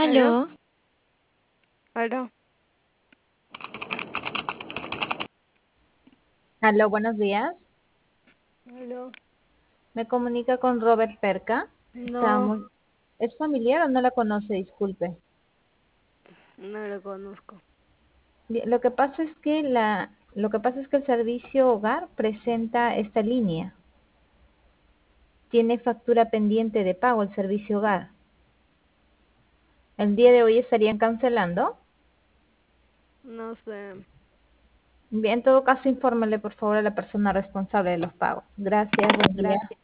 ¿Aló? Aló, ¿Aló? Aló, buenos días. ¿Aló? Me comunica con Robert Perca. No, ¿Es familiar o no la conoce? Disculpe. no lo conozco. Bien, lo que pasa es que el servicio hogar presenta esta línea. Tiene factura pendiente de pago el servicio hogar. El día de hoy estarían cancelando. No sé. Bien, en todo caso, infórmele por favor a la persona responsable de los pagos. Gracias, buen día.